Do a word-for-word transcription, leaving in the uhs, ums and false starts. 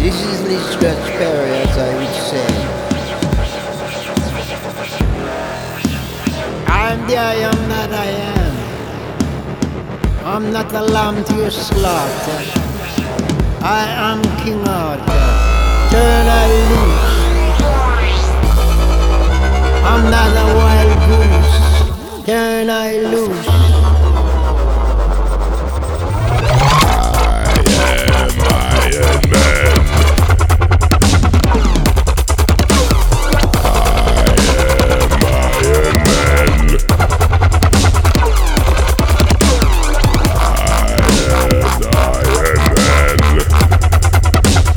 This is Lee Scratch Perry, as I would say. I'm the I am that I am. I'm not a lamb to your slaughter. I am King Arthur. Turn I loose. I'm not a wild goose. Turn I loose.